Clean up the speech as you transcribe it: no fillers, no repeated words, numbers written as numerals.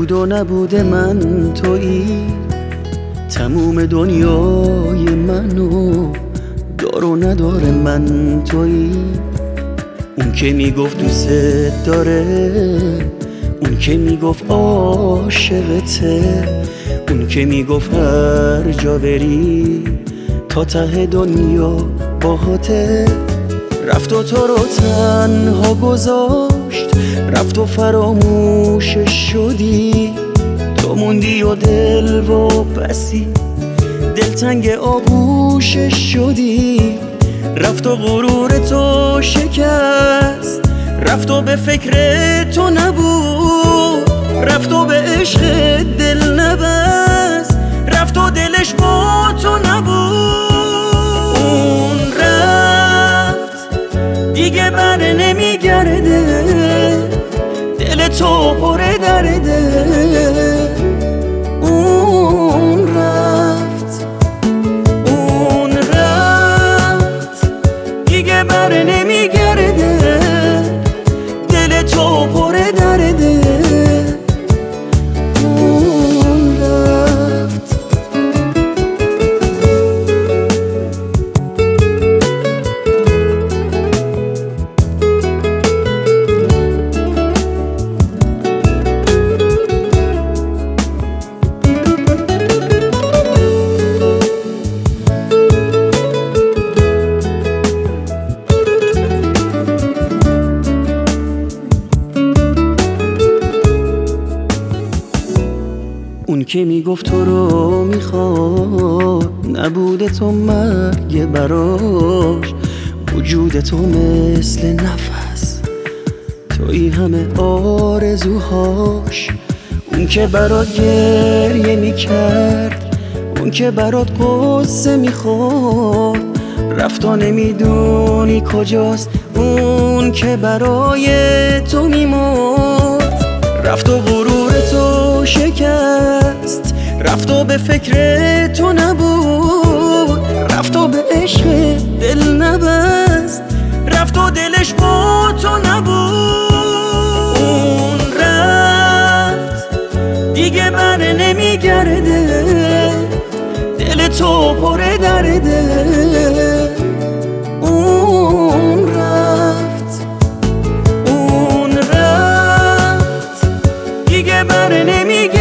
بود و نبوده من تویی، تموم دنیای منو دار و ندار من تویی. اون که میگفت دوست داره، اون که میگفت عاشقته، اون که میگفت هر جا بری تا ته دنیا باهاته. رفت و تو رو تنها گذاشت، رفت و فراموشش شدی. تو موندی و دل و بسی دلتنگ آغوشش شدی. رفت و غرور تو شکست، رفت و به فکر تو نبود، رفت و به عشق دل نبست، رفت و دلش با تو نبود. اون رفت دیگه بر نمیگرده، دل تو پر درده. اون رفت، اون رفت دیگه بر نمیگرده، دل تو پر درده. اون رفت. اون که میگفت تو رو میخواد، نبوده تو مرگ براش. وجود تو مثل نفس، توی همه آرزوهاش. اون که برات گریه میکرد، اون که برات قصه میخورد، رفت و نمیدونی کجاست. اون که برای تو میمرد، رفت و غرور تو شکست، رفت و به فکر تو نبود، رفت و به عشق دل نبست، رفت و دلش با تو نبود. اون رفت دیگه بر نمیگرده، دل تو پر درده. اون رفت، اون رفت دیگه بر نمیگرده،